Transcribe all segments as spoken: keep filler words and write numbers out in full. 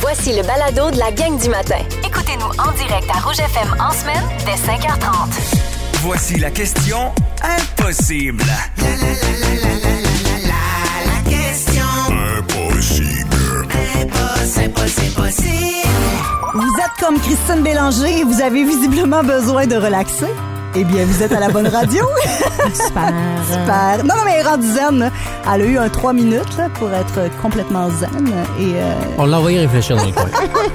Voici le balado de la gang du matin. Écoutez-nous en direct à Rouge F M en semaine dès cinq heures trente. Voici la question impossible. La, la, la, la, la, la, la, la question impossible. Impossible, impossible, impossible. Vous êtes comme Christine Bélanger et vous avez visiblement besoin de relaxer. Eh bien, vous êtes à la bonne radio. Super. Super. Non, non, mais elle est rendue zen. Là. Elle a eu un trois minutes là, pour être complètement zen. Et euh... On l'a envoyé réfléchir dans le coin.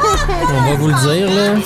On va vous le dire, là.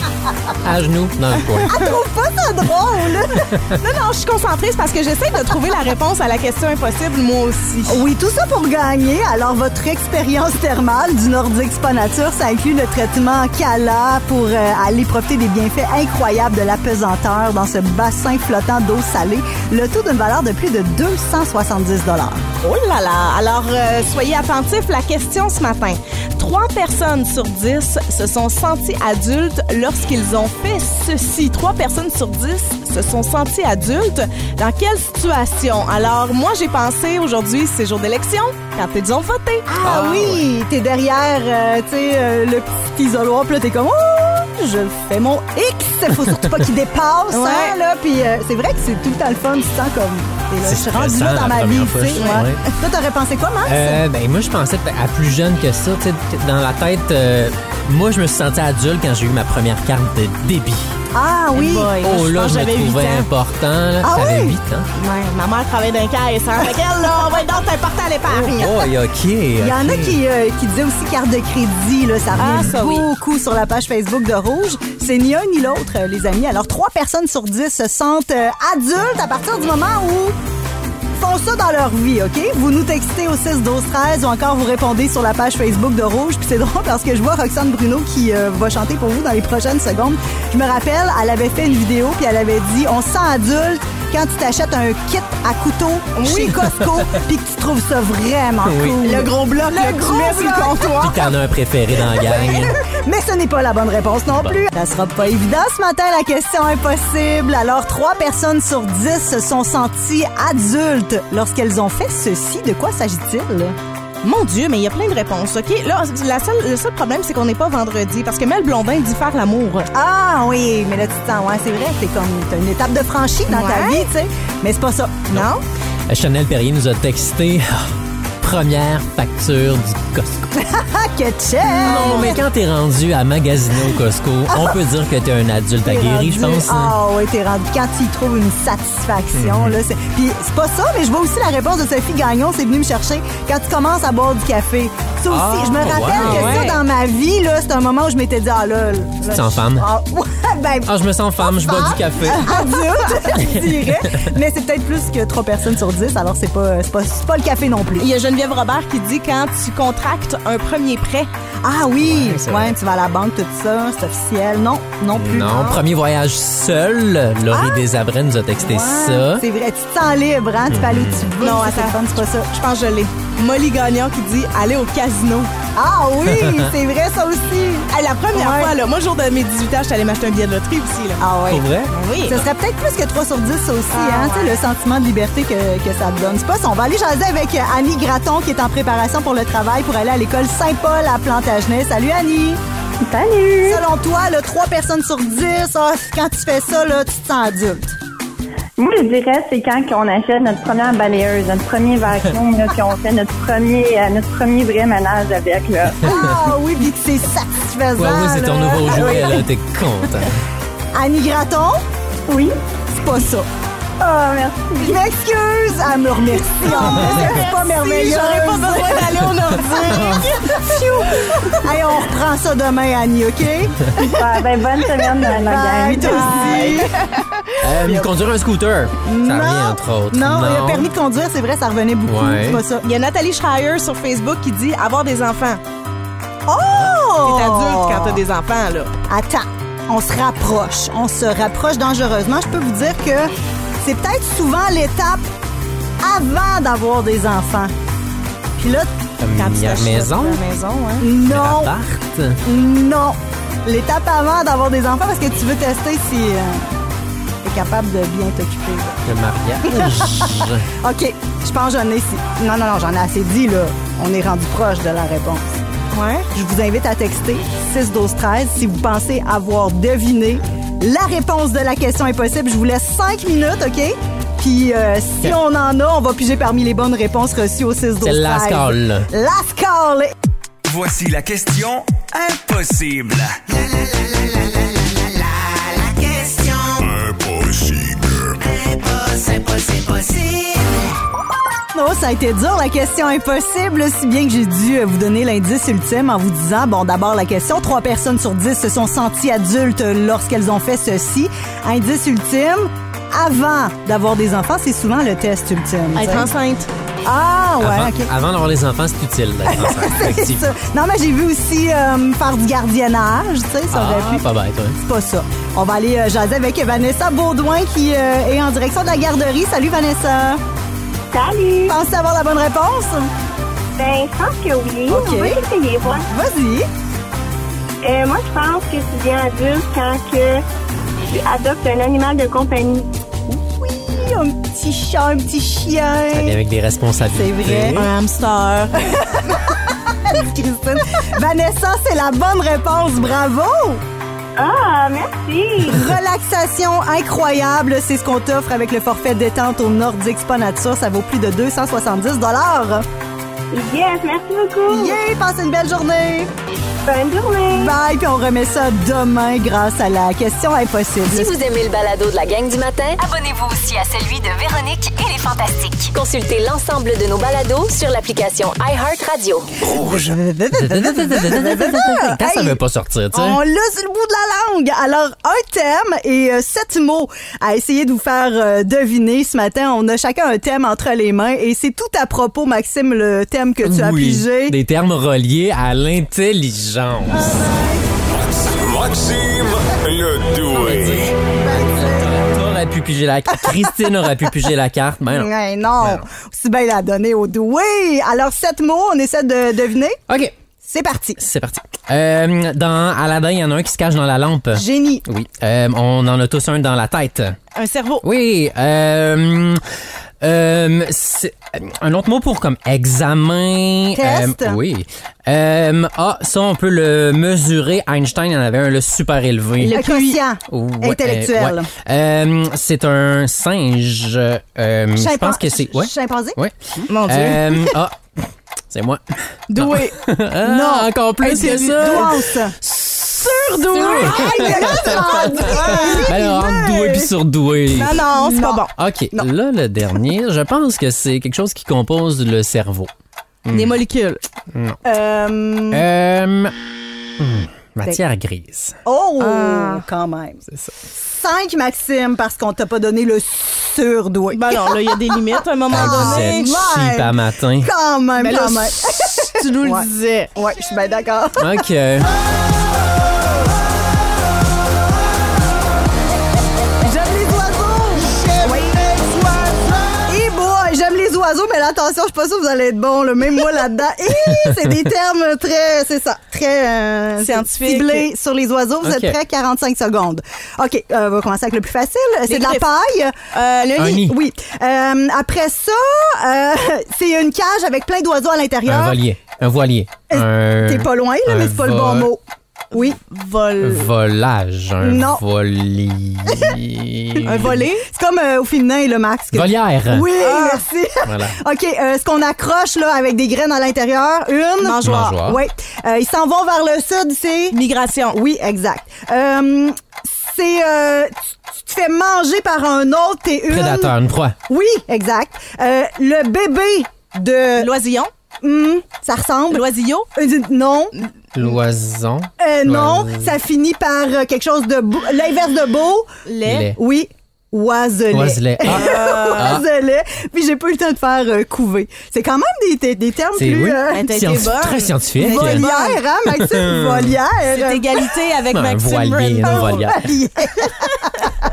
À genoux, dans le coin. Elle trouve pas ça drôle. Non, non, je suis concentrée, c'est parce que j'essaie de trouver la réponse à la question impossible, moi aussi. Oui, tout ça pour gagner. Alors, votre expérience thermale du Nordic Spa Nature, ça inclut le traitement Cala pour euh, aller profiter des bienfaits incroyables de l'apesanteur dans ce bassin flottant d'eau salée, le tout d'une valeur de plus de deux cent soixante-dix dollars. Oh là là! Alors, euh, soyez attentifs, la question ce matin. Trois personnes sur dix se sont sentis adultes lorsqu'ils ont fait ceci. Trois personnes sur dix se sont sentis adultes. Dans quelle situation? Alors, moi, j'ai pensé aujourd'hui, c'est jour d'élection, quand ils ont voté. Ah, ah oui! Ouais. T'es derrière, euh, tu sais, euh, le petit isoloir, puis là, t'es comme... Oh! Je fais mon X, faut surtout pas qu'il dépasse, ouais. hein, là, puis euh, c'est vrai que c'est tout le temps le fun, tu te sens comme, là, je suis rendue là dans ma vie, tu sais, ouais. ouais. Toi, t'aurais pensé quoi, Max? Euh, ben, moi, je pensais à plus jeune que ça, tu sais, dans la tête, euh, moi, je me suis senti adulte quand j'ai eu ma première carte de débit. Ah oui! Boy, oh là, je, je me trouvais important, là. Ah T'avais oui? huit ans? Ouais, ma mère travaillait dans un caisse, hein, avec elle, là, on va être donc important à l'épargne. Oh, oh, OK. Il y en a qui, euh, qui disaient aussi carte de crédit, là, ça revient ah, ça, beaucoup oui. sur la page Facebook de Rouge. C'est ni un ni l'autre, euh, les amis. Alors, trois personnes sur dix se sentent euh, adultes à partir du moment où font ça dans leur vie, OK? Vous nous textez au six douze treize ou encore vous répondez sur la page Facebook de Rouge. Puis c'est drôle parce que je vois Roxane Bruno qui euh, va chanter pour vous dans les prochaines secondes. Je me rappelle, elle avait fait une vidéo puis elle avait dit « On se sent adulte quand tu t'achètes un kit à couteau oui. chez Costco puis que tu trouves ça vraiment oui. cool. » Le gros bloc, le, le gros bloc sur le comptoir. Puis t'en as un préféré dans la gang. Mais ce n'est pas la bonne réponse non plus. Ça sera pas évident ce matin, la question impossible. Alors, trois personnes sur dix se sont senties adultes lorsqu'elles ont fait ceci. De quoi s'agit-il? Mon Dieu, mais il y a plein de réponses, OK? Là, la seule, le seul problème, c'est qu'on n'est pas vendredi, parce que Mel Blondin dit faire l'amour. Ah oui, mais là, tu te sens, ouais, c'est vrai, c'est comme, t'as une étape de franchie dans ouais. ta vie, tu sais. Mais c'est pas ça. Non? non? Chanel Perrier nous a texté... Première facture du Costco. Que check! Non, mais quand t'es rendu à magasiner au Costco, on peut dire que t'es un adulte t'es aguerri, je pense. Ah oui, t'es rendu. Quand tu y trouves une satisfaction, mm-hmm. là, c'est... Puis c'est pas ça, mais je vois aussi la réponse de Sophie Gagnon, c'est venu me chercher quand tu commences à boire du café. Ça aussi, ah, je me rappelle wow, que ouais. ça, dans ma vie, là, c'est un moment où je m'étais dit, ah là... là tu te sens femme? Ah, ben, ah, je me sens femme, je bois du café. Adulte, je dirais. Mais c'est peut-être plus que trois personnes sur dix, alors c'est pas, c'est pas, c'est pas le café non plus. Il y a Geneviève Robert qui dit quand tu contractes un premier prêt. Ah oui, ouais, ouais tu vas à la banque, tout ça, c'est officiel. Non, non plus. Non, non. Premier voyage seul. Laurie ah, Desabrens nous a texté ouais, ça. C'est vrai, tu te sens libre, hein? Tu peux aller où tu veux. Non, attends, fun, c'est pas ça. Je pense que je l'ai. Molly Gagnon qui dit aller au casino. Ah oui, c'est vrai ça aussi. Hey, la première ouais. fois, là, moi, jour de mes dix-huit ans, je suis allée m'acheter un billet de loterie aussi. Là. Ah ouais. Pour vrai? Oui. Ça serait peut-être plus que trois sur dix ça aussi, ah, hein, ouais. le sentiment de liberté que, que ça te donne. C'est pas ça. On va aller jaser avec Annie Gratton qui est en préparation pour le travail pour aller à l'école Saint-Paul à Plantagenet. Salut Annie! Salut! Selon toi, là, trois personnes sur dix, ah, quand tu fais ça, là, tu te sens adulte. Moi, je dirais, c'est quand on achète notre première balayeuse, notre premier vacuum, là, puis on fait notre premier, euh, notre premier vrai ménage avec, là. Ah oui, puis que c'est satisfaisant. Ouais, oui, c'est ton là. nouveau jouet, là, t'es content. Annie Gratton? Oui? C'est pas ça. Oh, merci. Je m'excuse. Elle me remercie. C'est pas merveilleux. J'aurais pas besoin d'aller au Nordique. Allez, on reprend ça demain, Annie, OK? Ouais, ben, bonne semaine, la gang. Toi aussi. Euh, conduire un scooter. Ça non, revient, entre autres. Non, il y a permis de conduire, c'est vrai, ça revenait beaucoup. Ouais. C'est pas ça. Il y a Nathalie Schreier sur Facebook qui dit avoir des enfants. Oh! T'es adulte quand t'as des enfants, là. Attends, on se rapproche. On se rapproche dangereusement. Je peux vous dire que c'est peut-être souvent l'étape avant d'avoir des enfants. Puis là, quand tu t'achètes maison? la maison, hein? Non. L'appart? Non. L'étape avant d'avoir des enfants parce que tu veux tester si euh, t'es capable de bien t'occuper. Le mariage. OK. Je pense que j'en ai... Non, non, non, j'en ai assez dit, là. On est rendu proche de la réponse. Ouais. Je vous invite à texter six douze treize si vous pensez avoir deviné la réponse de la question impossible. Je vous laisse cinq minutes, OK? Puis euh, si on en a, on va piger parmi les bonnes réponses reçues au six douze treize. C'est la call. Last call. Voici la question impossible. La, la, la, la, la, la, la, la question impossible. Impossible, impossible, impossible. Oh, ça a été dur, la question impossible, si bien que j'ai dû vous donner l'indice ultime en vous disant, bon, d'abord la question, trois personnes sur dix se sont senties adultes lorsqu'elles ont fait ceci. Indice ultime, avant d'avoir des enfants, c'est souvent le test ultime. Être t'sais. enceinte. Ah, ouais, Avant, OK. avant d'avoir les enfants, c'est utile d'être enceinte. C'est effectivement. ça. Non, mais j'ai vu aussi euh, faire du gardiennage, tu sais, ça aurait Ah, pu. pas bête, ouais. C'est pas ça. On va aller euh, jaser avec Vanessa Baudouin qui euh, est en direction de la garderie. Salut, Vanessa. Salut! Penses-tu avoir la bonne réponse? Ben, je pense que oui. OK. On va essayer, voir. Vas-y. Euh, moi, je pense que tu deviens adulte quand que tu adoptes un animal de compagnie. Oui, un petit chat, un petit chien. Ça vient avec des responsabilités. C'est vrai. Un hamster. Christine. Vanessa, c'est la bonne réponse. Bravo! Ah, merci! Relaxation incroyable, c'est ce qu'on t'offre avec le forfait détente au Nordic Spa Nature. Ça vaut plus de deux cent soixante-dix dollars. Yes, merci beaucoup! Yeah, passe une belle journée. Bonne journée! Bye, puis on remet ça demain grâce à la question impossible. Si vous aimez le balado de la gang du matin, Abonnez-vous aussi à celui de Véronique et les Fantastiques. consultez l'ensemble de nos balados sur l'application iHeartRadio. Quand ça veut pas sortir, tu sais. On l'a sur le bout de la langue. Alors, un thème et euh, sept mots à essayer de vous faire euh, deviner ce matin. On a chacun un thème entre les mains et c'est tout à propos, Maxime, le thème que tu as Oui, pigé. des termes reliés à l'intelligence. Maxime le doué. Aurait pu piger la carte. Christine aurait pu piger la carte. Ben non. Ouais, non, Ben non. aussi bien la donner au doué. Alors, sept mots, on essaie de deviner. OK, C'est parti. c'est parti. Euh, dans Aladdin, il y en a un qui se cache dans la lampe. Génie. Oui. Euh, on en a tous un dans la tête. Un cerveau. Oui. Euh, euh, c'est un autre mot pour comme examen. Test. Euh, oui. Euh, ah, ça, on peut le mesurer. Einstein en avait un là, super élevé. Le quotient Ouais, intellectuel. euh, ouais. Euh, c'est un singe. Euh, je Chimpan- pense que c'est. Ouais. Chimpanzé? Ouais. Mon Dieu. Euh, ah, c'est moi. Doué. Ah, Non. encore plus C'est que ça. douance. Surdoué. Ah, Ben alors, entre doué puis surdoué. Non, non, c'est Non. pas bon. OK, là, le dernier, je pense que c'est quelque chose qui compose le cerveau. Des molécules. Euh, Euh, hmm, matière grise. oh, Ah. quand même. C'est ça. Cinq, Maxime, parce qu'on t'a pas donné le surdoué. Ben non, là, il y a des limites à un moment Vous donné. êtes ouais. cheap à matin. Quand même, Mais là, quand même. tu nous Ouais. le disais. Ouais, je suis bien d'accord. OK. J'aime les oiseaux. Oui. Et boy, j'aime les oiseaux, mais là, attention, je suis pas sûre que vous allez être bon. Là. Même moi là-dedans. Et c'est des termes très, c'est ça, très euh, Scientifique. ciblés sur les oiseaux. Vous OK. êtes prêts? quarante-cinq secondes. OK, euh, on va commencer avec le plus facile. C'est de la griffes. paille. Euh, le Un lit. nid. Oui. Euh, après ça, euh, c'est une cage avec plein d'oiseaux à l'intérieur. Un volier. Un voilier. Un... T'es pas loin, là, un mais c'est pas le bon vol- mot. Oui. Vol. Volage. Un Non. volier. Un volet. C'est comme euh, au féminin, là, Max. que- Volière. Oui, merci. Voilà. OK, euh, ce qu'on accroche là avec des graines à l'intérieur, une Mangeoire. Mangeoire. Oui. Euh, ils s'en vont vers le sud, c'est Migration. oui, exact. Euh, c'est euh, tu, tu te fais manger par un autre, t'es une Prédateur, une proie. Oui, exact. Euh, le bébé de Loisillon. Hum, ça ressemble. Loisillot. Euh, non, Loison. euh, non, Lois- ça finit par euh, quelque chose de beau. L'inverse de beau. Lait. Lait. Oui. Oiselet. Oiselet. Ah. Oiselet. Puis j'ai pas eu le temps de faire euh, couver. C'est quand même des, des, des termes C'est plus oui. euh, Elle t'a été Scienti- bonne. Très scientifique. volière, hein, Maxime? Volière. C'est égalité avec Un Maxime voilier, Brandon. une volière. Volière.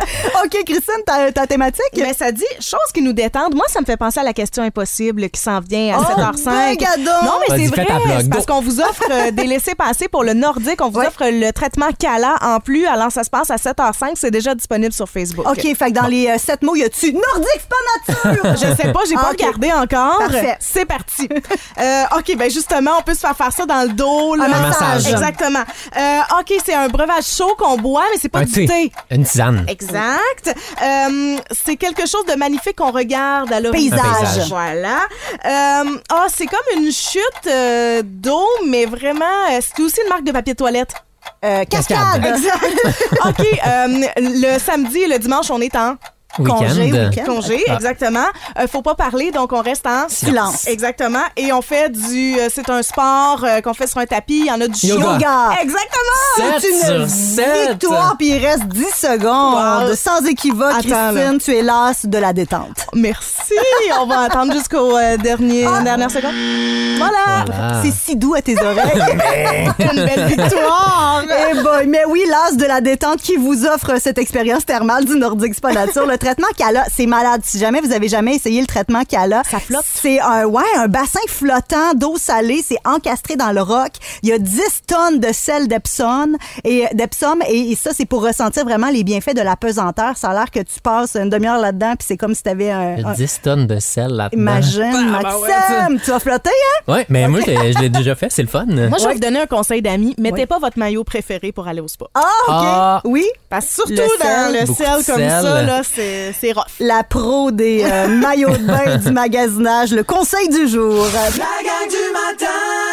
OK, Christine, ta, ta thématique? Ben, ça dit choses qui nous détendent. Moi, ça me fait penser à la question impossible qui s'en vient à oh, sept heures cinq. Ben, non, mais Vas-y, c'est vrai. C'est parce qu'on vous offre euh, des laissez-passer pour le nordique. On vous ouais. offre le traitement Cala en plus. Alors, ça se passe à sept heures cinq. C'est déjà disponible sur Facebook. OK, fait que dans bon. les euh, sept mots, y a-tu Nordique Spa Nature? Je sais pas, j'ai pas okay. regardé encore. Parfait. C'est parti. euh, OK, ben justement, on peut se faire faire ça dans le dos. Un massage. Exactement. Euh, OK, c'est un breuvage chaud qu'on boit, mais c'est pas un du thé. thé. Une tisane. Exact. Euh, c'est quelque chose de magnifique qu'on regarde à l'horizon. Paysage. Voilà. Euh, oh, c'est comme une chute euh, d'eau, mais vraiment, euh, c'est aussi une marque de papier de toilette. Euh, cascade. cascade. Exact. OK, euh, le samedi et le dimanche, on est en... Congé, Week-end. Congé, Ah. exactement. Euh, faut pas parler, donc on reste en silence. Exactement. Et on fait du... Euh, c'est un sport euh, qu'on fait sur un tapis. Il y en a du Yoga. Yoga. Exactement! sept C'est une sur sept. victoire, puis il reste dix secondes. Wow. Sans équivoque, Attends, Christine, là. tu es lasse de la détente. Merci! On va attendre jusqu'aux euh, derniers, Ah. dernières secondes. Voilà! Voilà. C'est si doux à tes oreilles. Une belle victoire! Eh boy, mais oui, l'as de la détente qui vous offre cette expérience thermale du Nordique Spa Nature. Le traitement Cala, c'est malade. Si jamais vous avez jamais essayé le traitement Cala, Ça flotte. c'est un, ouais, un bassin flottant d'eau salée. C'est encastré dans le roc. Il y a dix tonnes de sel d'Epsom et d'Epsom et, et ça, c'est pour ressentir vraiment les bienfaits de la pesanteur. Ça a l'air que tu passes une demi-heure là-dedans puis c'est comme si t'avais un... Il y a un- dix tonnes de sel là-dedans. Imagine, Ah, bah Maxime, ouais, tu vas flotter, hein? Ouais, mais moi, je l'ai, je l'ai déjà fait. C'est le fun. Moi, je vais Ouais. vous donner un conseil d'amis. Mettez Ouais. pas votre maillot préféré pour aller au spa. Ah, OK. Ah. Oui. Parce que surtout Le dans sel, le beaucoup sel de comme sel. ça, là, c'est, c'est rough. La pro des euh, maillots de bain du magasinage, le conseil du jour. La gang du matin.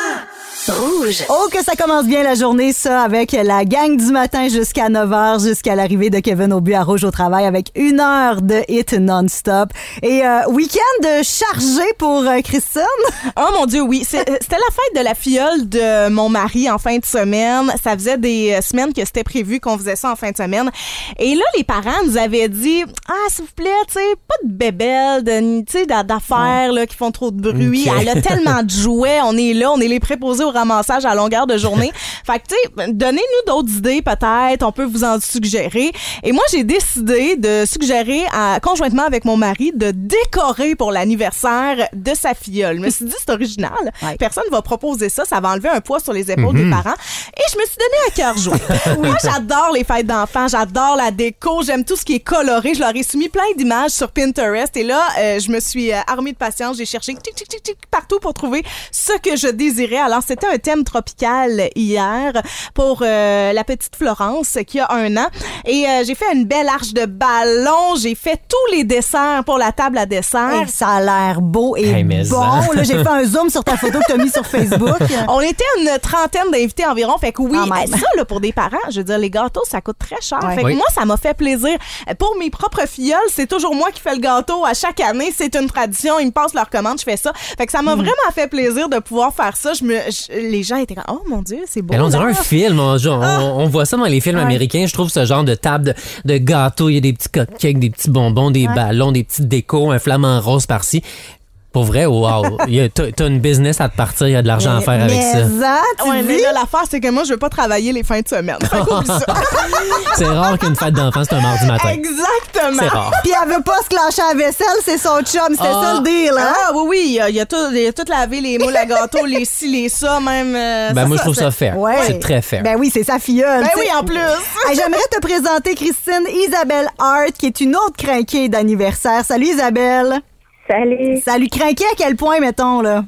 Rouge. Oh, que ça commence bien la journée, ça, avec la gang du matin jusqu'à neuf heures, jusqu'à l'arrivée de Kevin Aubu à Rouge au travail avec une heure de hit non-stop. Et euh, week-end chargé pour euh, Christine. Oh mon Dieu, oui. C'est- euh, C'était la fête de la filleule de mon mari en fin de semaine. Ça faisait des euh, semaines que c'était prévu qu'on faisait ça en fin de semaine. Et là, les parents nous avaient dit, ah, s'il vous plaît, tu sais, pas de bébelles, de, tu sais, d'a- d'affaires là, qui font trop de bruit. Ok. Elle a tellement de jouets. On est là, on est les préposés au ramassage à longueur de journée. Fait que, tu sais, donnez-nous d'autres idées peut-être. On peut vous en suggérer. Et moi, j'ai décidé de suggérer, à, conjointement avec mon mari, de décorer pour l'anniversaire de sa filleule. Je me suis dit, c'est original. Ouais. Personne va proposer ça. Ça va enlever un poids sur les épaules des parents. Et je me suis donné à cœur joie. Moi, j'adore les fêtes d'enfants. J'adore la déco. J'aime tout ce qui est coloré. Je leur ai soumis plein d'images sur Pinterest. Et là, euh, je me suis euh, armée de patience. J'ai cherché tic, tic, tic, tic, partout pour trouver ce que je désirais. Alors, c'était un thème tropical hier pour euh, la petite Florence qui a un an. Et euh, j'ai fait une belle arche de ballon. J'ai fait tous les desserts pour la table à dessert. Hey, ça a l'air beau et Hey, mais bon. ça. Là, j'ai fait un zoom sur ta photo que tu as mis sur Facebook. On était une trentaine d'invités environ. Fait que oui, Quand même. ça, là, pour des parents, je veux dire, les gâteaux, ça coûte très cher. Ouais. Fait que Oui. moi, ça m'a fait plaisir. Pour mes propres filleuls, c'est toujours moi qui fais le gâteau à chaque année. C'est une tradition. Ils me passent leur commande, je fais ça. Fait que ça m'a vraiment fait plaisir de pouvoir faire ça. Je me, je- les gens étaient comme, oh mon Dieu, c'est beau. Elle, on dirait là. un film. On, genre, on- on voit ça dans les films Ouais. américains. Je trouve ce genre de table de, de gâteau. Il y a des petits cupcakes, des petits bonbons, des Ouais. ballons, des petites décos, un flamant rose par-ci. Pour vrai, wow. Il y a- T'as t'as une business à te partir, il y a de l'argent à faire avec mais ça. ça, tu Ouais, mais dis? là, l'affaire, c'est que moi, je veux pas travailler les fins de semaine. Fait qu'oublie ça. C'est rare qu'une fête d'enfant, c'est un mardi matin. Exactement. C'est rare. Puis elle veut pas se clencher à la vaisselle, c'est son chum. C'était Ah. ça le deal, hein? Ah oui, oui, il a, il a tout, il a tout lavé, les moules à gâteau, les ci, les ça, même. euh, Ben c'est moi, je trouve c'est- ça fair. Ouais. C'est très fair. Ben oui, c'est sa filleule. Ben tu oui, sais. en plus. Hey, j'aimerais te présenter Christine Isabelle Hart, qui est une autre crinquée d'anniversaire. Salut Isabelle. Salut. Salut, crinquée à quel point, mettons, là?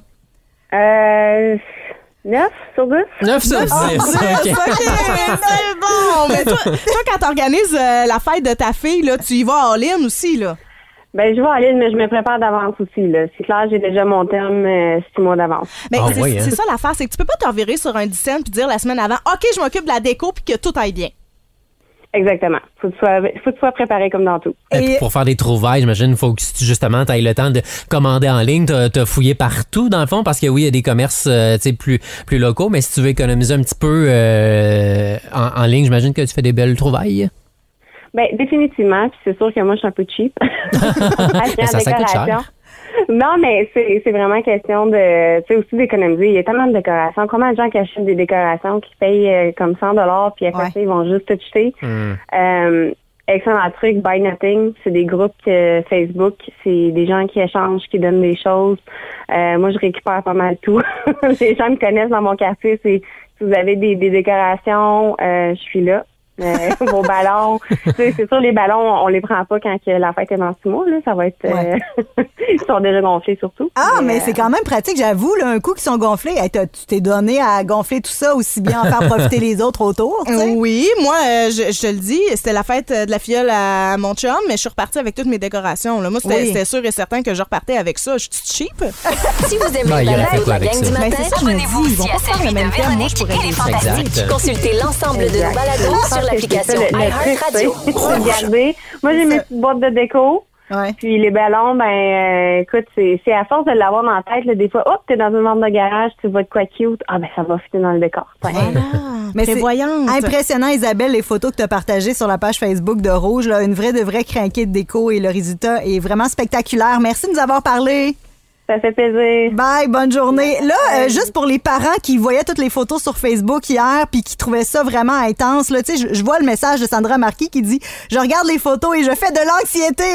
Euh, neuf sur dix? neuf sur dix. OK. OK, c'est bon. Mais toi, toi quand t'organises euh, la fête de ta fille, là, tu y vas all-in aussi, là. Ben, je vais en ligne, mais je me prépare d'avance aussi, là. C'est clair, j'ai déjà mon terme euh, six mois d'avance. Mais Ah c'est oui, hein? c'est ça l'affaire, c'est que tu peux pas te revirer sur un dix cents puis dire la semaine avant, OK, je m'occupe de la déco puis que tout aille bien. Exactement. Faut que tu sois, faut que tu sois préparé comme dans tout. Et puis Et- pour faire des trouvailles, j'imagine, il faut que tu- justement tu aies le temps de commander en ligne, t'as t'as fouillé partout dans le fond, parce que oui, il y a des commerces euh, tu sais, plus, plus locaux, mais si tu veux économiser un petit peu euh, en, en ligne, j'imagine que tu fais des belles trouvailles. Ben, définitivement. Puis c'est sûr que moi, je suis un peu cheap. Ben, ça, ça coûte cher. Non, mais c'est c'est vraiment question de, tu sais, aussi d'économiser. Il y a tellement de décorations. Combien de gens qui achètent des décorations qui payent euh, comme cent dollars puis après Ouais. ça, ils vont juste te jeter. Hmm. Euh, Excellent truc, Buy Nothing. C'est des groupes euh, Facebook. C'est des gens qui échangent, qui donnent des choses. Euh, moi, je récupère pas mal tout. Les gens me connaissent dans mon quartier. C'est si vous avez des, des décorations, euh, je suis là. Euh, vos ballons. C'est sûr, les ballons, on les prend pas quand que la fête est dans six mois. Là, ça va être... Ouais. Euh, ils sont déjà gonflés, surtout. Ah, mais, mais euh... c'est quand même pratique, j'avoue. Là, un coup qu'ils sont gonflés, hey, tu t'es donné à gonfler tout ça, aussi bien en faire profiter les autres autour. T'sais. Oui, moi, euh, je, je te le dis, c'était la fête de la fiole à mon chum, mais je suis repartie avec toutes mes décorations. Là. Moi, c'était Oui. sûr et certain que je repartais avec ça. Je suis cheap. Si vous aimez Ben, il le aurait fait balado de quoi la avec gang ça? du matin, Ben, c'est ça, je me dis, Abonnez-vous ils vont aussi pas à faire le celui même de thème. Moi, je Véronique pourrais et les les Fantastiques. Exact. consultez l'ensemble de nos balados sur l'application iHeartRadio. C'est garder. Moi, j'ai mes petites boîtes de déco. Ouais. Puis les ballons, ben, euh, écoute, c'est, c'est à force de l'avoir dans la tête, là, des fois, hop, t'es dans une vente de garage, tu vois de quoi cute. Ah, ben, ça va fitter dans le décor. Ouais. Mais c'est Prévoyante. impressionnant, Isabelle, les photos que tu as partagées sur la page Facebook de Rouge. Là, une vraie de vraie crinquée de déco et le résultat est vraiment spectaculaire. Merci de nous avoir parlé. Ça fait plaisir. Bye, bonne journée. Là, euh, juste pour les parents qui voyaient toutes les photos sur Facebook hier puis qui trouvaient ça vraiment intense, là, tu sais, je, je vois le message de Sandra Marquis qui dit « Je regarde les photos et je fais de l'anxiété.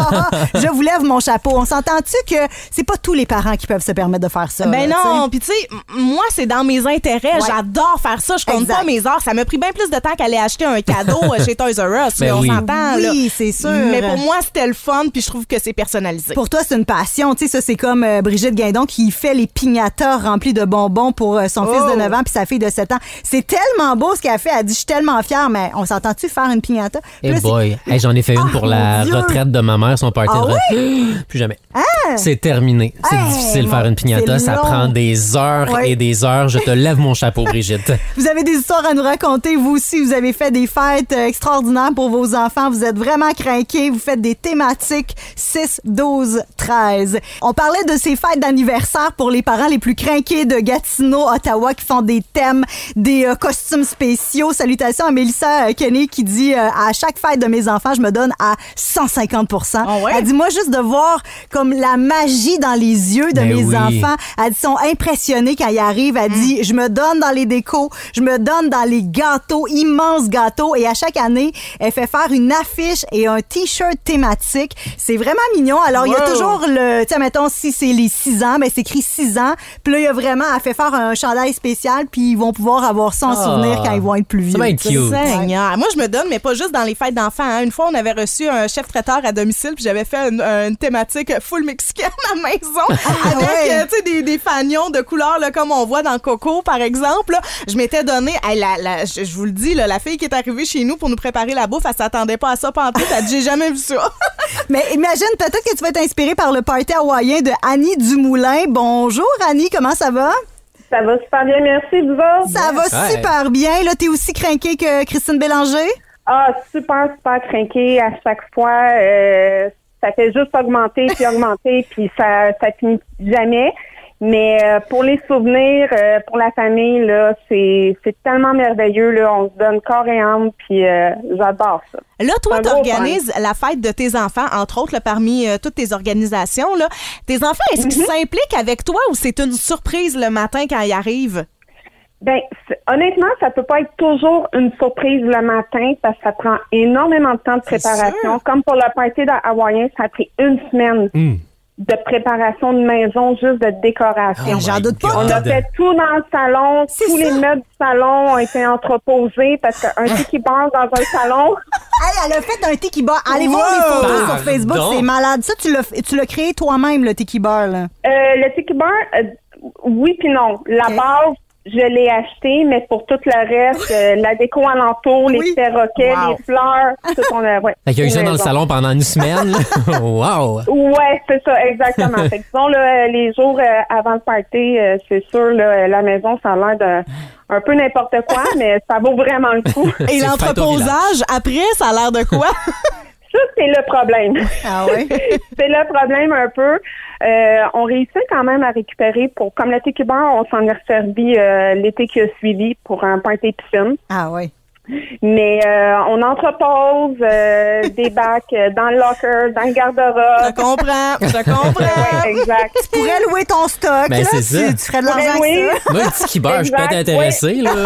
Je vous lève mon chapeau. » On s'entend-tu que c'est pas tous les parents qui peuvent se permettre de faire ça? Ben là, non, puis tu sais, m- moi, c'est dans mes intérêts. Ouais. J'adore faire ça. Je compte Exact. pas mes heures. Ça m'a pris bien plus de temps qu'aller acheter un cadeau chez Toys R Us. Ben là, on oui. s'entend, là. Oui, c'est sûr. Mais pour moi, c'était le fun, puis je trouve que c'est personnalisé. Pour toi, c'est une passion. Tu sais, ça, c'est comme euh, Brigitte Guindon qui fait les piñatas remplis de bonbons pour euh, son Oh. fils de neuf ans puis sa fille de sept ans. C'est tellement beau ce qu'elle a fait. Elle dit, je suis tellement fière, mais on s'entend-tu faire une piñata? Puis Eh là, c'est- boy, hey, j'en ai fait une Ah, pour mon la Dieu! retraite de ma mère, son party Ah de retraite. Plus jamais. C'est terminé. C'est Hey, difficile de mon- faire une piñata. c'est Ça long. prend des heures Ouais. et des heures. Je te lève mon chapeau, Brigitte. Vous avez des histoires à nous raconter. Vous aussi, vous avez fait des fêtes euh, extraordinaires pour vos enfants. Vous êtes vraiment craqués. Vous faites des thématiques six, douze, treize. On parlait de ces fêtes d'anniversaire pour les parents les plus craqués de Gatineau, Ottawa, qui font des thèmes, des euh, costumes spéciaux. Salutations à Mélissa euh, Kenny qui dit euh, à chaque fête de mes enfants, je me donne à cent cinquante pour cent. Ah ouais? Elle dit, moi, juste de voir comme la magie dans les yeux de Ben mes oui. enfants. Elle dit, ils sont impressionnés quand ils arrivent. Elle dit, je me donne dans les décos, je me donne dans les gâteaux, immenses gâteaux. Et à chaque année, elle fait faire une affiche et un T-shirt thématique. C'est vraiment mignon. Alors, il y a Wow. toujours le, tu sais, mettons, si c'est les six ans, ben c'est écrit six ans. Puis là, il y a vraiment, elle fait faire un chandail spécial, puis ils vont pouvoir avoir ça en Ah. souvenir quand ils vont être plus vieux. Ça va être tu sais. cute. Seigneur. Moi, je me donne, mais pas juste dans les fêtes d'enfants. hein. Une fois, on avait reçu un chef traiteur à domicile, puis j'avais fait une, une thématique full mexicaine à la maison, avec ouais. euh, tu sais, des, des fagnons de couleurs là, comme on voit dans Coco, par exemple. là. Je m'étais donné, hey, la, la, je, je vous le dis, là, la fille qui est arrivée chez nous pour nous préparer la bouffe, elle s'attendait pas à ça pantoute. Elle dit, j'ai jamais vu ça. Mais imagine, peut-être que tu vas être inspiré par le party hawaïen de Annie Dumoulin. Bonjour, Annie, comment ça va? Ça va super bien, merci, vous autres? Ça va Ouais. super bien. Là, t'es aussi craquée que Christine Bélanger? Ah, super, super craqué à chaque fois. Euh, ça fait juste augmenter puis augmenter, puis ça, ça finit jamais. Mais euh, pour les souvenirs, euh, pour la famille, là, c'est, c'est tellement merveilleux. Là, on se donne corps et âme, puis euh, j'adore ça. Là, toi, Un tu gros organises la fête de tes enfants, entre autres, là, parmi euh, toutes tes organisations. Là. Tes enfants, est-ce qu'ils s'impliquent avec toi ou c'est une surprise le matin quand ils arrivent? Ben, c'est- honnêtement, ça peut pas être toujours une surprise le matin parce que ça prend énormément de temps de C'est préparation. sûr. Comme pour le party de Hawaïen, ça a pris une semaine Mm. de préparation de maison, juste de décoration. Oh J'en my doute pas. On a God. fait tout dans le salon. C'est Tous ça. les meubles du salon ont été entreposés parce qu'un tiki bar dans un salon. Hey, elle a fait un tiki bar. Allez voir Wow! les photos sur Pardon. Facebook, c'est malade. Ça, tu l'as, tu l'as créé toi-même, le tiki bar, là. Euh, le tiki bar, euh, oui puis non. La Ok. base, je l'ai acheté, mais pour tout le reste, euh, la déco alentour, Oui. les perroquets, Wow. les fleurs, tout on a, ouais. Fait qu'il y a eu ça dans le Maison. salon pendant une semaine. là. Wow! Ouais, c'est ça, exactement. Fait que disons, là, les jours euh, avant le party, euh, c'est sûr, là, la maison, ça a l'air de un peu n'importe quoi, mais ça vaut vraiment le coup. Et C'est l'entreposage, après, ça a l'air de quoi? Ça, c'est le problème. Ah oui? C'est le problème un peu. Euh, on réussit quand même à récupérer pour, comme le tiki bar, on s'en est servi euh, l'été qui a suivi pour un party piscine. Ah oui. Mais euh, on entrepose euh, des bacs euh, dans le locker, dans le garde-robe. Je comprends, je comprends. Ouais, exact. Tu pourrais louer ton stock. Ben, là, c'est tu, ça. tu ferais de l'argent avec Oui. ça. Moi, le petit kibeur, je peux être Exact, intéressé, là.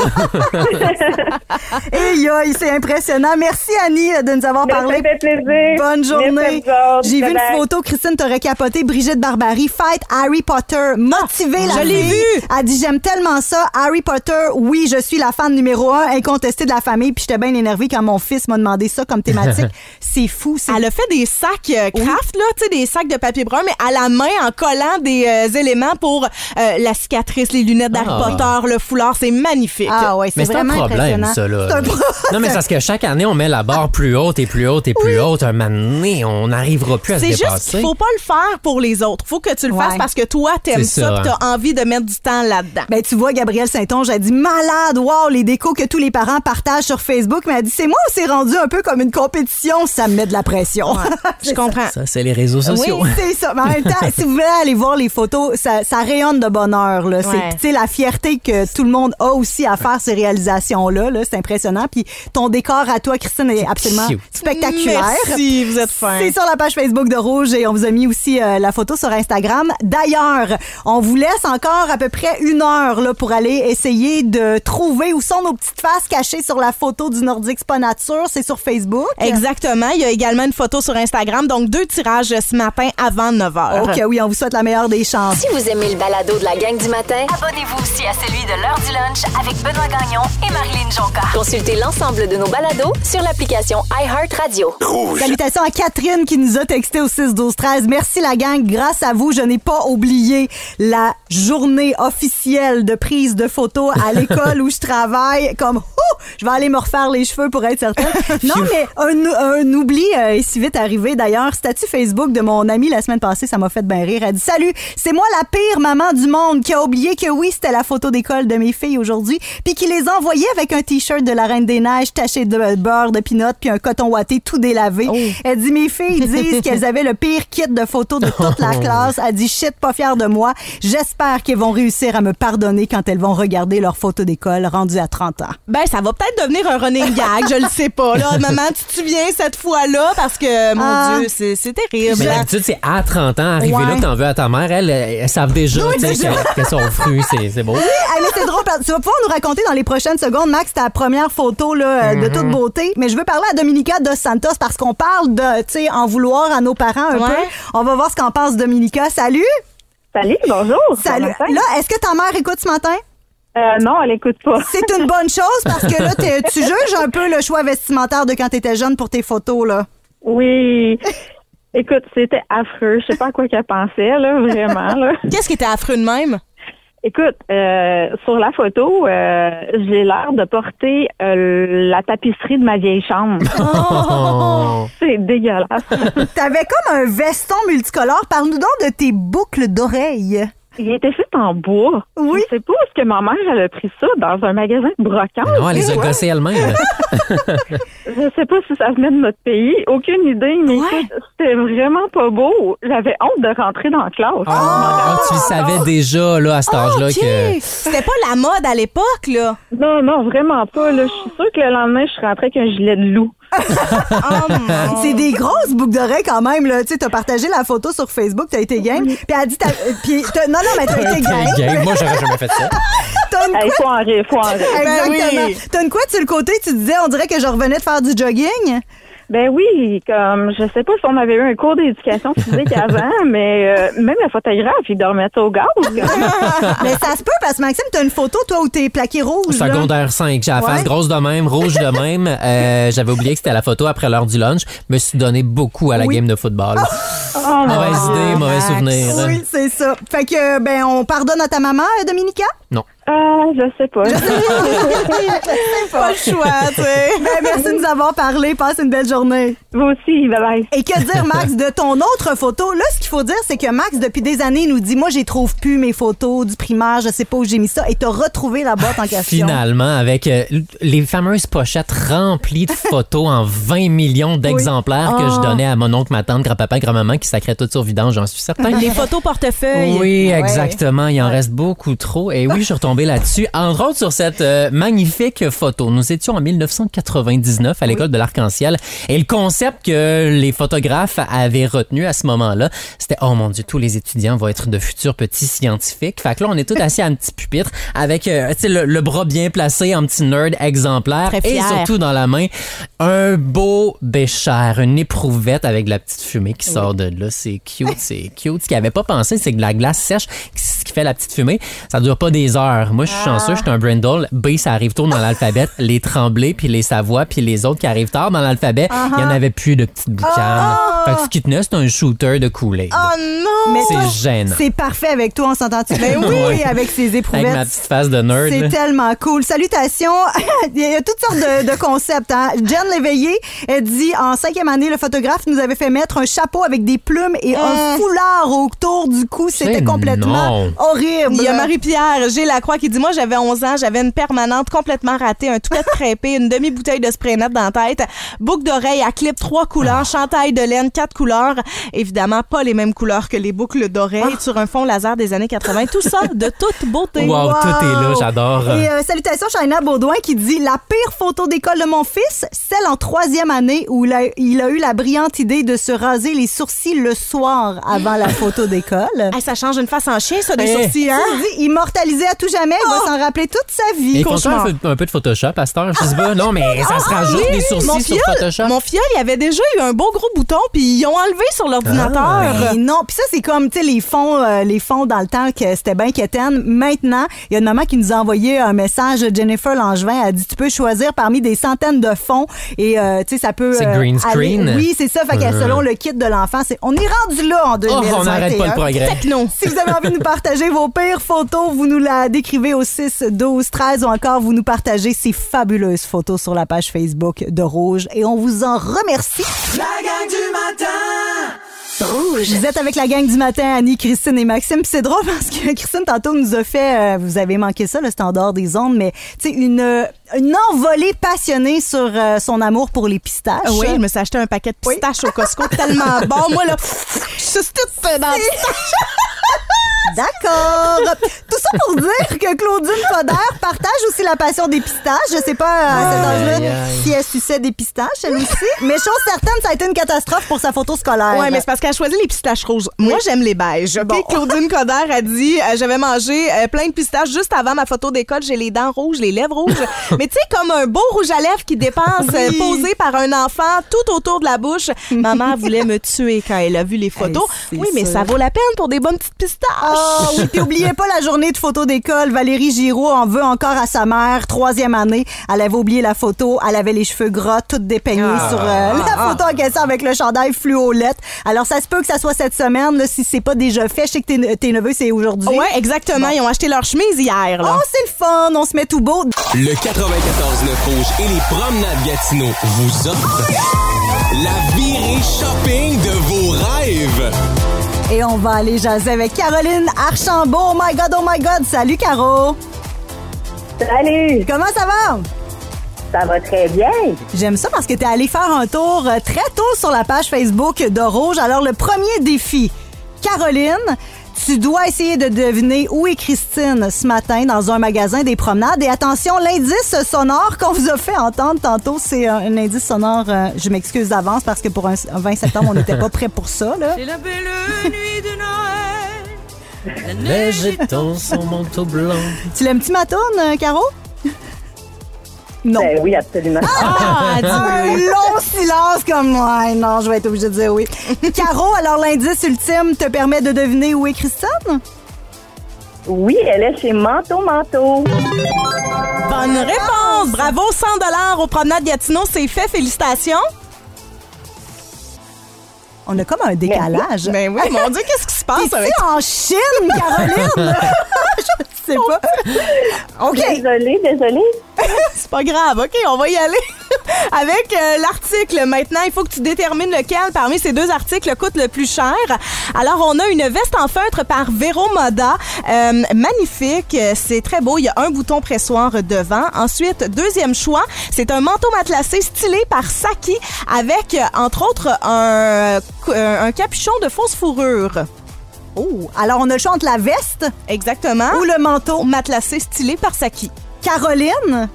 Et aïe, c'est impressionnant. Merci, Annie, de nous avoir Ben, parlé. ça fait plaisir. Bonne journée. Merci à vous autres. J'ai vu une Bye-bye. photo, Christine, t'aurais capoté. Brigitte Barbarie, fête Harry Potter, motivée la je l'ai fille. vu. Elle dit, j'aime tellement ça. Harry Potter, oui, je suis la fan numéro un, incontestée de la famille. Puis j'étais bien énervée quand mon fils m'a demandé ça comme thématique. C'est fou. C'est... Elle a fait des sacs euh, craft, là, tu sais, des sacs de papier brun, mais à la main, en collant des euh, éléments pour euh, la cicatrice, les lunettes d'Harry Ah. Potter, le foulard. C'est magnifique. Ah ouais, c'est Mais c'est un vraiment problème, impressionnant. ça, là. C'est un pro- Non, mais c'est parce que chaque année, on met la barre plus haute et plus haute et plus haute. Un moment donné, on n'arrivera plus à se C'est juste dépasser. qu'il faut pas le faire pour les autres. Faut que tu le Ouais. fasses parce que toi, t'aimes C'est ça, ça, pis t'as envie de mettre du temps là-dedans. Ben, tu vois, Gabrielle Saint-Onge a dit malade, wow, les décos que tous les parents partagent sur Facebook. Mais elle a dit, c'est moi où c'est rendu un peu comme une compétition, ça me met de la pression. Je comprends. Ça, c'est les réseaux sociaux. Oui, c'est ça. Mais en même temps, si vous voulez aller voir les photos, ça, ça rayonne de bonheur. Là. C'est, Ouais. tu sais, la fierté que tout le monde a aussi à faire ces réalisations-là. Là, c'est impressionnant. Puis ton décor à toi, Christine, est absolument cute. spectaculaire. Merci, vous êtes fin. C'est sur la page Facebook de Rouge et on vous a mis aussi euh, la photo sur Instagram. D'ailleurs, on vous laisse encore à peu près une heure là, pour aller essayer de trouver où sont nos petites faces cachées sur la photo du Nordique Spa Nature. C'est sur Facebook. Exactement. Il y a également une photo sur Instagram. Donc, deux tirages ce matin avant neuf heures. OK, oui, on vous souhaite la meilleure des chances. Si vous aimez le balado de la gang du matin, Abonnez-vous aussi à celui de l'heure du lunch avec Benoît Gagnon et Marilyn Jonca. consultez l'ensemble de nos balados sur l'application iHeartRadio. Salutations à Catherine qui nous a texté au six douze treize. Merci la gang. Grâce à vous, je n'ai pas oublié la journée officielle de prise de photos à l'école où je travaille. Comme, ouh, je vais aller me refaire les cheveux pour être certaine. Non, mais un, un oubli euh, est si vite arrivé. D'ailleurs, statut Facebook de mon amie la semaine passée, ça m'a fait bien rire. Elle dit, salut, c'est moi la pire maman du monde qui a oublié que oui, c'était la photo d'école de mes filles aujourd'hui, puis qui les a envoyées avec un t-shirt de la Reine des Neiges taché de beurre, de pinot, puis un coton ouaté tout délavé. Elle dit, mes filles disent qu'elles avaient le pire kit de photos de toute la classe. Elle dit, shit, pas fière de moi. J'espère qu'elles vont réussir à me pardonner quand elles vont regarder leurs photos d'école rendues à trente ans. Ben, ça va peut-être devenir un running gag, je le sais pas. Là, maman, tu te souviens cette fois-là? Parce que, mon Ah. Dieu, c'est, c'est terrible. Mais d'habitude, c'est à trente ans, arriver Ouais. là que t'en veux à ta mère, elles, elles savent déjà, Oui, tu sais, déjà. qu'elles qu'elles sont fruits, c'est, c'est beau. Hey, mais c'est drôle, parce que tu vas pouvoir nous raconter dans les prochaines secondes, Max, ta première photo là, de toute beauté. Mais je veux parler à Dominica Dos Santos parce qu'on parle de, tu sais, en vouloir à nos parents un Ouais. peu. On va voir ce qu'en pense Dominica. Salut! Salut, bonjour. Salut! Bon matin. Là, est-ce que ta mère écoute ce matin? Euh, non, elle écoute pas. C'est une bonne chose parce que là, t'es- tu juges un peu le choix vestimentaire de quand t'étais jeune pour tes photos, là. Oui. Écoute, c'était affreux. Je sais pas à quoi qu'elle pensait, là, vraiment, là. Qu'est-ce qui était affreux de même? Écoute, euh, sur la photo, euh, j'ai l'air de porter euh, la tapisserie de ma vieille chambre. Oh. C'est dégueulasse. T'avais comme un veston multicolore. Parle-nous donc de tes boucles d'oreilles. Il était fait en bois. Oui. Je sais pas où est-ce que ma mère elle a pris ça dans un magasin de brocante. Non, elle les a Ouais. gossées elle-même. Je sais pas si ça venait de notre pays. Aucune idée, mais Ouais. écoute, c'était vraiment pas beau. J'avais honte de rentrer dans la classe. Ah, tu le savais déjà, là, à cet âge-là, OK. que... C'était pas la mode à l'époque, là. Non, non, vraiment pas. Là. Je suis sûre que le lendemain, je suis rentrée avec un gilet de loup. Oh, mon- C'est des grosses boucles d'oreilles quand même, là. Tu sais, t'as partagé la photo sur Facebook, t'as été game. Puis elle a dit, t'as- euh, puis t'as- non, non, mais t'as été game. Gang, moi, j'aurais jamais fait ça. T'as une Il faut en rire, faut en rire. Exactement. oui. T'as une couette sur le côté, tu disais, on dirait que je revenais de faire du jogging. Ben oui, comme je sais pas si on avait eu un cours d'éducation physique avant, mais euh, même le photographe, il dormait au gaz. Mais ça se peut parce que Maxime, t'as une photo, toi, où t'es plaqué rouge. là. Secondaire cinq, j'ai la face Ouais. grosse de même, rouge de même. Euh, j'avais oublié que c'était la photo après l'heure du lunch. Je me suis donné beaucoup à la Oui. game de football. Oh, mon Mauvaise Dieu. idée, mauvais souvenir. Oui, c'est ça. Fait que, ben, on pardonne à ta maman, euh, Dominica? Non. Ah, je sais pas. Pas le choix, tu sais. Ben, merci de nous avoir parlé. Passe une belle journée. Vous aussi, bye bye. Et que dire, Max, de ton autre photo? Là, ce qu'il faut dire, c'est que Max, depuis des années, nous dit, moi, j'y trouve plus mes photos du primaire, je sais pas où j'ai mis ça, et t'as retrouvé la boîte en question. Finalement, avec euh, les fameuses pochettes remplies de photos en vingt millions d'exemplaires que je donnais à mon oncle, ma tante, grand-papa, grand-maman qui sacrait tout sur vidange, j'en suis certain. Les photos portefeuille. Oui, Ouais. exactement. Il en reste beaucoup trop. Et oui, je suis retombé tombé là-dessus, entre autres sur cette euh, magnifique photo. Nous étions en dix-neuf cent quatre-vingt-dix-neuf à l'école oui. de l'Arc-en-Ciel et le concept que les photographes avaient retenu à ce moment-là, c'était « Oh mon Dieu, tous les étudiants vont être de futurs petits scientifiques. » Fait que là, on est tous assis à un petit pupitre avec euh, le, le bras bien placé en petit nerd exemplaire et surtout dans la main, un beau bécher, une éprouvette avec de la petite fumée qui sort oui. de là. C'est cute, c'est cute. Ce qu'il n'avait pas pensé, c'est que la glace sèche, ce qui fait la petite fumée, ça dure pas des heures. Moi, je suis chanceux, je suis un Brindle. B, ça arrive tôt dans l'alphabet. Les Tremblay, puis les Savoie, puis les autres qui arrivent tard dans l'alphabet, il uh-huh. y en avait plus de petites boucanes. Oh. Fait que ce qui tenait, c'est un shooter de Kool-Aid. Oh non! Mais c'est toi, gênant. C'est parfait avec toi, on s'entend-tu? Ben oui, oui, avec ses éprouvettes. Avec ma petite face de nerd. C'est là. tellement cool. Salutations. Il y a toutes sortes de, de concepts. Hein? Jen Léveillé, elle dit, en cinquième année, le photographe nous avait fait mettre un chapeau avec des plumes et mmh. un foulard autour du cou. C'était c'est complètement non. horrible. Il y a Marie-Pierre G. Lacroix qui dit, moi, j'avais onze ans, j'avais une permanente complètement ratée, un toupette crêpé, une demi-bouteille de spray net dans la tête, boucle d'oreille à clip, trois couleurs, oh. chandail de laine, quatre couleurs. Évidemment, pas les mêmes couleurs que les boucles d'oreille oh. sur un fond laser des années quatre-vingts. Tout ça de toute beauté. Wow, wow. Tout est là, j'adore. Et euh, salutations, Shaina Baudouin qui dit, la pire photo d'école de mon fils, celle en troisième année où il a, il a eu la brillante idée de se raser les sourcils le soir avant la photo d'école. Hey, ça change une face en chien, ça, des hey. sourcils, hein? Dit, immortalisé à tout jamais, il oh. va s'en rappeler toute sa vie. Mais ils font ça un, un peu de Photoshop à cette heure, je sais pas. Non, mais ça ah, se rajoute oui, des sourcils mon sur fiole, Photoshop. Mon fiole, il avait déjà eu un beau gros bouton, puis ils ont enlevé sur l'ordinateur. Ah, non, puis ça, c'est comme, tu sais, les fonds, euh, les fonds dans le temps que c'était bien quétaine. Maintenant, il y a une maman qui nous a envoyé un message, Jennifer Langevin, elle dit, tu peux choisir parmi des centaines de fonds et, euh, tu sais, ça peut... C'est euh, green screen. Aller, oui, c'est ça, fait que uh-huh. selon le kit de l'enfant, c'est, on est rendu là en deux mille vingt et un. Oh, on n'arrête pas le progrès. Techno. Si vous avez envie de nous partager vos pires photos, vous nous la décrivez au six douze treize ou encore vous nous partagez ces fabuleuses photos sur la page Facebook de Rouge et on vous en remercie. La gang du matin! Rouge. Vous êtes avec la gang du matin, Annie, Christine et Maxime. Puis c'est drôle parce que Christine, tantôt, nous a fait, euh, vous avez manqué ça, le standard des ondes, mais tu sais, une, une envolée passionnée sur euh, son amour pour les pistaches. Oui, je me suis acheté un paquet de pistaches oui. au Costco, tellement bon. Moi, là, je suis toute dans le pistache. D'accord. Tout ça pour dire que Claudine Coder partage aussi la passion des pistaches. Je sais pas à cet âge-là si elle suçait des pistaches, elle aussi. Mais chose certaine, ça a été une catastrophe pour sa photo scolaire. Oui, mais c'est parce qu'elle a choisi les pistaches rouges. Moi, oui. j'aime les beiges. Bon. Puis Claudine Coder a dit euh, j'avais mangé euh, plein de pistaches juste avant ma photo d'école. J'ai les dents rouges, les lèvres rouges. Mais tu sais, comme un beau rouge à lèvres qui dépasse, oui. euh, posé par un enfant tout autour de la bouche. Maman voulait me tuer quand elle a vu les photos. Hey, oui, mais sûr. Ça vaut la peine pour des bonnes petites pistaches. Oh, oui, puis oubliez pas la journée de photo d'école. Valérie Giraud en veut encore à sa mère, troisième année. Elle avait oublié la photo. Elle avait les cheveux gras, toutes dépeignés ah, sur euh, la ah, photo en question avec le chandail fluolette. Alors, ça se peut que ça soit cette semaine, là, si c'est pas déjà fait. Je sais que tes, tes neveux, c'est aujourd'hui. Oui, exactement. Bon. Ils ont acheté leur chemise hier. Là. Oh, c'est le fun. On se met tout beau. Le quatre-vingt-quatorze neuf Rouge et les promenades Gatineau vous offrent la virée shopping de vos rêves. Et on va aller jaser avec Caroline Archambault. Oh my God, oh my God. Salut, Caro. Salut. Comment ça va? Ça va très bien. J'aime ça parce que t'es allée faire un tour très tôt sur la page Facebook de Rouge. Alors, le premier défi, Caroline, tu dois essayer de deviner où est Christine ce matin dans un magasin des promenades. Et attention, l'indice sonore qu'on vous a fait entendre tantôt, c'est un, un indice sonore, euh, je m'excuse d'avance parce que pour un, un vingt septembre, on n'était pas prêt pour ça. Là. C'est la belle nuit de Noël. La neige étend son manteau blanc. Tu l'aimes-tu ma tourne, Caro? Non. Ben oui, absolument. Ah, un long silence comme moi. Non, je vais être obligée de dire oui. Caro, alors l'indice ultime te permet de deviner où est Christine? Oui, elle est chez Manteau Manteau. Bonne réponse! Bravo, cent dollars au promenade Gatineau, c'est fait. Félicitations. On a comme un décalage. Ben oui, mon Dieu, qu'est-ce qui se passe? T'es-tu avec... en Chine, Caroline? Je sais pas. OK. Désolée, désolée. C'est pas grave. OK, on va y aller avec euh, l'article. Maintenant, il faut que tu détermines lequel parmi ces deux articles coûte le plus cher. Alors, on a une veste en feutre par Vero Moda. Euh, magnifique. C'est très beau. Il y a un bouton pressoir devant. Ensuite, deuxième choix, c'est un manteau matelassé stylé par Saki avec, entre autres, un, un capuchon de fausse fourrure. Oh, alors on a le choix entre la veste. Exactement. Ou le manteau. Matelassé stylé par Saki. Caroline.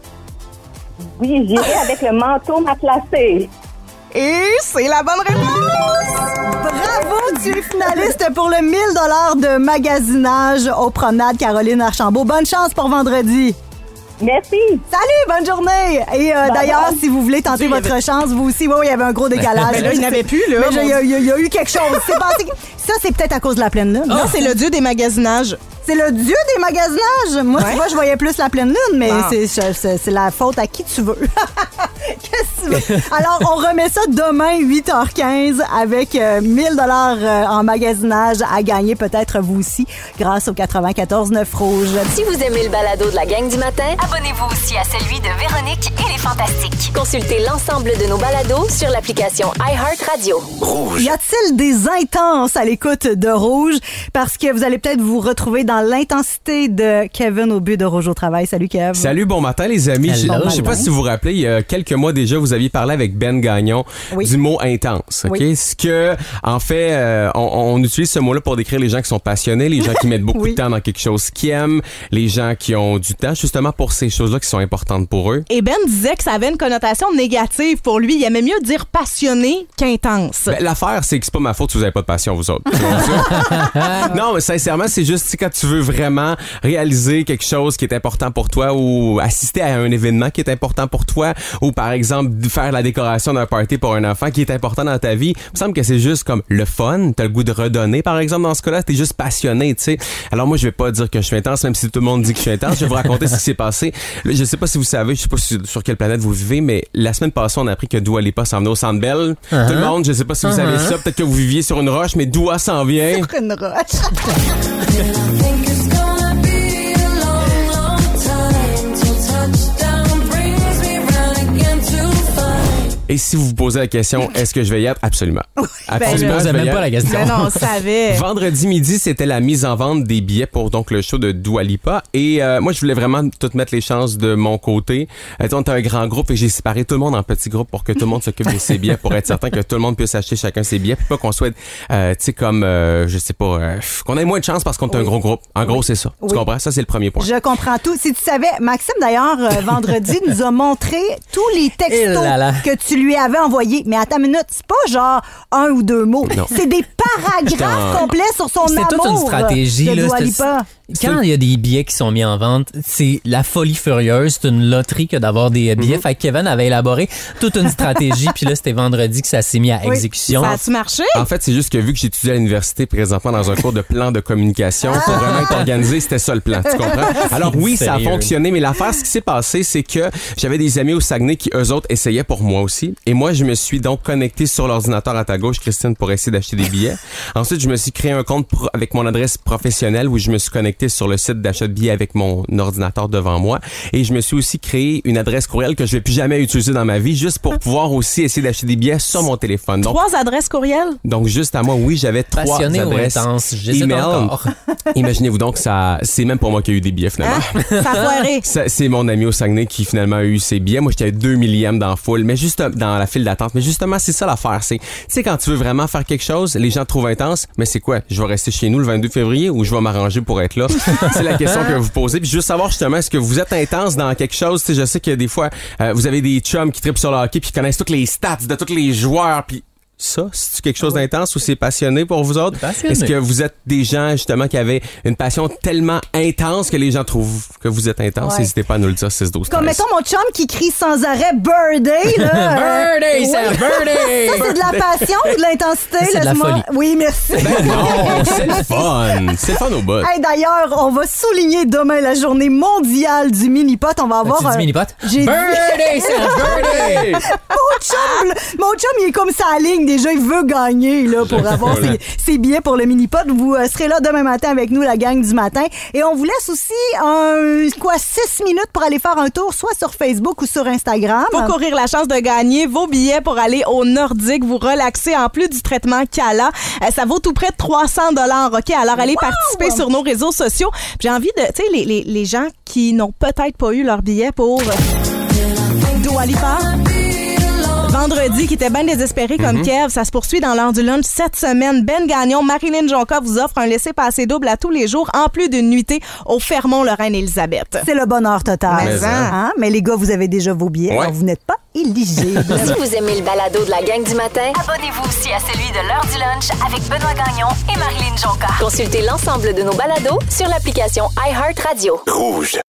Oui, j'irai avec le manteau matelassé. Et c'est la bonne réponse! Bravo, tu es finaliste pour le mille dollars de magasinage aux promenades Caroline Archambault. Bonne chance pour vendredi. Merci. Salut, bonne journée. Et euh, d'ailleurs, si vous voulez tenter Dieu, votre avait... chance, vous aussi, oui, oui, il y avait un gros décalage. Mais là, il n'y en avait plus, là. Mais il y, y, y a eu quelque chose. C'est passé... Ça, c'est peut-être à cause de la pleine lune. Non, c'est le dieu des magasinages. C'est le dieu des magasinages. Moi, ouais. tu vois, je voyais plus la pleine lune, mais ah. c'est, c'est, c'est la faute à qui tu veux. Qu'est-ce que tu veux? Alors, on remet ça demain, huit heures quinze, avec euh, mille dollars euh, en magasinage à gagner, peut-être vous aussi, grâce au quatre-vingt-quatorze neuf Rouge. Si vous aimez le balado de la gang du matin, abonnez-vous aussi à celui de Véronique et les Fantastiques. Consultez l'ensemble de nos balados sur l'application iHeartRadio. Rouge. Y a-t-il des intenses à l'écoute de Rouge? Parce que vous allez peut-être vous retrouver dans l'intensité de Kevin au but de Rouge au travail. Salut, Kev. Salut, bon matin, les amis. Je ne sais pas si vous vous rappelez, il y a quelques mois déjà, vous aviez parlé avec Ben Gagnon oui. du mot intense. OK? Oui. Ce que, en fait, euh, on, on utilise ce mot-là pour décrire les gens qui sont passionnés, les gens qui mettent beaucoup oui. de temps dans quelque chose qu'ils aiment, les gens qui ont du temps justement pour ces choses-là qui sont importantes pour eux. Et Ben disait que ça avait une connotation négative pour lui. Il aimait mieux dire passionné qu'intense. Ben, l'affaire, c'est que c'est pas ma faute si vous avez pas de passion, vous autres. Non, mais sincèrement, c'est juste quand tu veux vraiment réaliser quelque chose qui est important pour toi ou assister à un événement qui est important pour toi ou par exemple faire la décoration d'un party pour un enfant qui est important dans ta vie, il me semble que c'est juste comme le fun, t'as le goût de redonner par exemple dans ce cas-là, t'es juste passionné, tu sais. Alors moi je vais pas dire que je suis intense même si tout le monde dit que je suis intense, je vais vous raconter ce qui s'est passé. Je sais pas si vous savez, je sais pas sur, sur quelle planète vous vivez, mais la semaine passée on a appris que Dua Lipa s'en venait au Centre Bell. Uh-huh. Tout le monde, je sais pas si vous savez uh-huh. ça, peut-être que vous viviez sur une roche, mais Dua s'en vient. Sur une roche. Et si vous vous posez la question, est-ce que je vais y être? Absolument. Absolument. Ben, je ne même pas la question. Ben non, on savait. Vendredi midi, c'était la mise en vente des billets pour donc le show de Dua Lipa. Et euh, moi, je voulais vraiment tout mettre les chances de mon côté. Euh, on était un grand groupe et j'ai séparé tout le monde en petits groupes pour que tout le monde s'occupe de ses billets, pour être certain que tout le monde puisse acheter chacun ses billets, puis pas qu'on soit, euh, tu sais, comme, euh, je sais pas, euh, qu'on ait moins de chance parce qu'on est oui. un gros groupe. En gros, oui. c'est ça. Oui. Tu comprends? Ça, c'est le premier point. Je comprends tout. Si tu savais, Maxime, d'ailleurs, euh, vendredi, nous a montré tous les textos que tu lui avais envoyé. Mais attends une minute, c'est pas genre un ou deux mots. Non. C'est des paragraphes en... complets sur son c'est amour. C'est toute une stratégie. De là, Dua Lipa. Quand il y a des billets qui sont mis en vente, c'est la folie furieuse. C'est une loterie que d'avoir des billets. Mm-hmm. Fait que Kevin avait élaboré toute une stratégie. Puis là, c'était vendredi que ça s'est mis à oui. exécution. Ça a-tu marché? En fait, c'est juste que vu que j'étudie à l'université présentement dans un cours de plan de communication, pour vraiment être organisé, c'était ça le plan. Tu comprends? Alors oui, ça a fonctionné. Mais l'affaire, ce qui s'est passé, c'est que j'avais des amis au Saguenay qui, eux autres, essayaient pour moi aussi. Et moi, je me suis donc connecté sur l'ordinateur à ta gauche, Christine, pour essayer d'acheter des billets. Ensuite, je me suis créé un compte pro- avec mon adresse professionnelle où je me suis connecté sur le site d'achat de billets avec mon ordinateur devant moi. Et je me suis aussi créé une adresse courriel que je vais plus jamais utiliser dans ma vie, juste pour pouvoir aussi essayer d'acheter des billets sur mon téléphone. Donc, trois adresses courriel? Donc, juste à moi, oui, j'avais trois Passionné adresses. Ou intense, je sais email. pas encore. Imaginez-vous donc, ça, c'est même pour moi qui a eu des billets finalement. Hein? Ça a foiré. Ça, c'est mon ami au Saguenay qui finalement a eu ses billets. Moi, j'étais deux millième dans la foule, mais juste dans la file d'attente. Mais justement, c'est ça l'affaire. C'est, tu sais, quand tu veux vraiment faire quelque chose, les gens te trouvent intense, mais c'est quoi? Je vais rester chez nous le vingt-deux février ou je vais m'arranger pour être là? C'est la question que vous posez. Puis juste savoir justement, est-ce que vous êtes intense dans quelque chose? Tu sais, je sais que des fois, euh, vous avez des chums qui trippent sur le hockey puis qui connaissent toutes les stats de tous les joueurs puis ça, c'est quelque chose d'intense ou c'est passionné pour vous autres? Passionné. Est-ce que vous êtes des gens, justement, qui avaient une passion tellement intense que les gens trouvent que vous êtes intense? Ouais. N'hésitez pas à nous le dire, six douze treize. Comme, mettons, mon chum qui crie sans arrêt « Birthday », là. Birthday, euh, c'est oui. birthday! Ça, c'est de la passion ou de l'intensité? C'est de la folie. Oui, merci. Ben non, c'est le fun. C'est le fun au bout. Hey, d'ailleurs, on va souligner demain la journée mondiale du mini-pot. On va avoir... As-tu dit un... mini-pot? J'ai birthday, dit... c'est birthday! Mon chum, mon chum, il est comme ça à ligne. Déjà, il veut gagner. Là, pour avoir ses, ses billets pour le mini-pot. Vous euh, serez là demain matin avec nous, la gang du matin. Et on vous laisse aussi un, quoi, six minutes pour aller faire un tour, soit sur Facebook ou sur Instagram. Pour courir la chance de gagner vos billets pour aller au Nordique, vous relaxer en plus du traitement Cala. Euh, ça vaut tout près de trois cents dollars. OK? Alors, allez wow! participer sur nos réseaux sociaux. J'ai envie de, tu sais, les, les, les gens qui n'ont peut-être pas eu leur billet pour Dua Lipa. Vendredi, qui était bien désespéré comme Mhm. Kev, ça se poursuit dans l'heure du lunch cette semaine. Ben Gagnon, Marilyn Jonca vous offre un laissez-passer double à tous les jours, en plus d'une nuitée au Fermont-Lorraine-Élisabeth. C'est le bonheur total. Mais hein. Hein? Mais les gars, vous avez déjà vos billets, Ouais. alors vous n'êtes pas éligibles. Si vous aimez le balado de la gang du matin, Abonnez-vous aussi à celui de l'heure du lunch avec Benoît Gagnon et Marilyn Jonca. consultez l'ensemble de nos balados sur l'application iHeartRadio. Rouge.